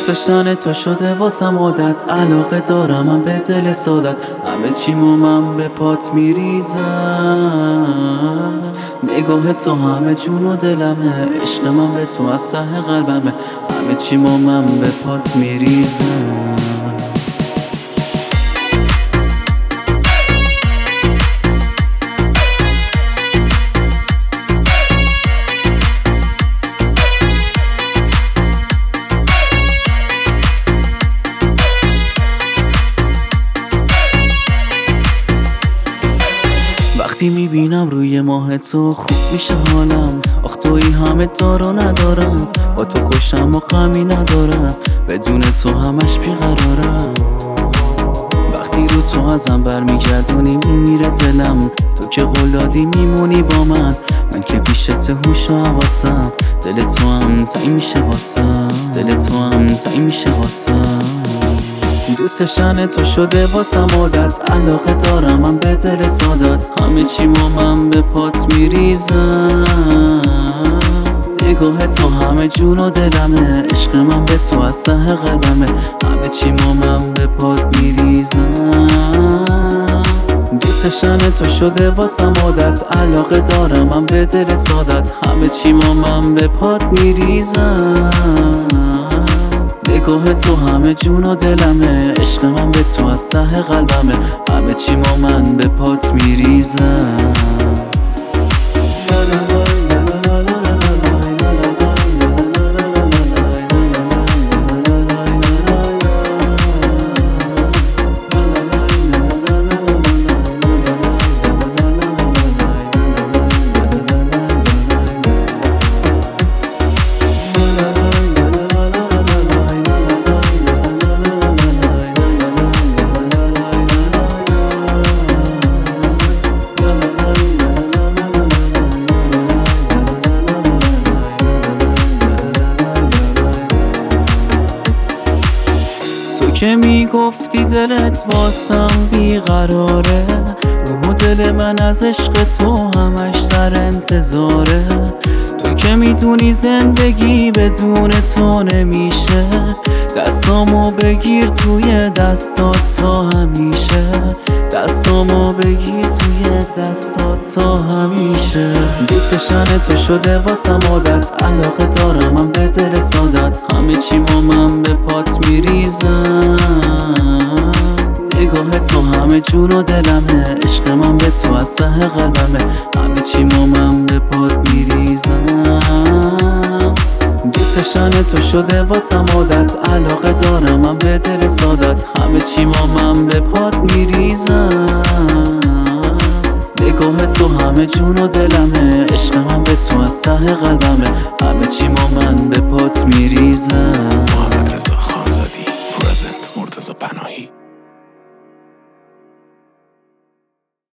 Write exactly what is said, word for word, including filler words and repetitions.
داشتن تو شده واسم عادت، علاقه دارم من به دل سادت، همه چیمو من به پات میریزم. نگاه تو همه جون و دلمه، عشق من به تو از ته قلبمه، همه چیمو من به پات میریزم. وقتی میبینم روی ماه تو خوب میشه حالم، آخ تویی همه دارو ندارم، با تو خوشم و غمی ندارم، بدون تو همش بیقرارم. وقتی رو تو ازم برمیگردونی میمیره دلم، تو که قول دادی میمونی با من، من که پیشت هوش و حواسم، دل تو هم تایی میشه واسم، دل تو هم تایی میشه واسم. دوستشن تو شده واسم عادت، علاقه دارم من به دل سادت، همه چیمو من به پات میریزم. نگاه تو همه جون و دلمه، عشق من به تو از ته قلبمه، همه چیمو من به پات میریزم. دوستشن تو شده واسم عادت، علاقه دارم من به دل سادت، همه چیمو من به پات میریزم. نگاه تو همه جون و دلمه، عشق من به تو از ته قلبمه، همه چیمو من به پات میریزم. که میگفتی دلت واسم بیقراره، روح و دل من از عشق تو همش در انتظاره. تو که میدونی زندگی بدون تو نمیشه، دستامو بگیر توی دستات تا همیشه، دستامو بگیر توی دستات تا همیشه. دوستشن تو شده واسم عادت، علاقه دارم من به دل سادت، همه چیمو من به پات میریزم. نگاه تو همه جون و دلمه، عشق من به تو از ته قلبمه، همه چیمو من به پات میریزم. دوستشن تو شده واسم عادت، علاقه دارم من به دل سادت، همه چیمو من به پات میریزم. نگاه تو همه جون و دلمه، عشق من به تو از ته قلبمه، همه چیمو من به پات میریزم.